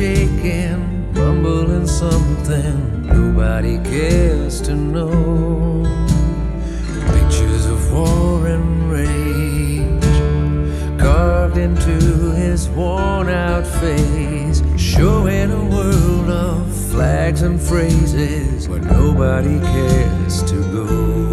shaking, rumbling something nobody cares to know. Pictures of war and rage carved into his worn-out face, showing a world of flags and phrases where nobody cares to go.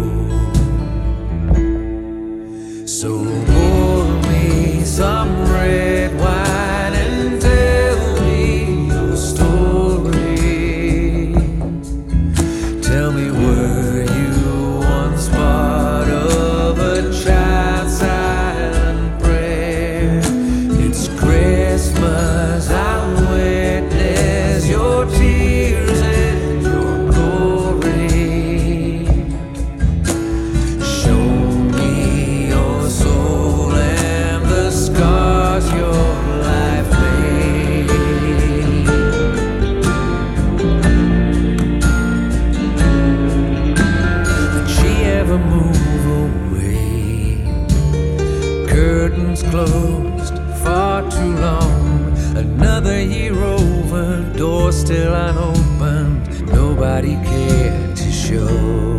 So pour me some red wine and tell me your story. Tell me, were you once part of a child's silent prayer? It's Christmas, I witness your tears and your glory. Show me your soul and the scars your life made. Did she ever move away? Curtains closed far too long. Another year over, door still unopened. Nobody cared to show.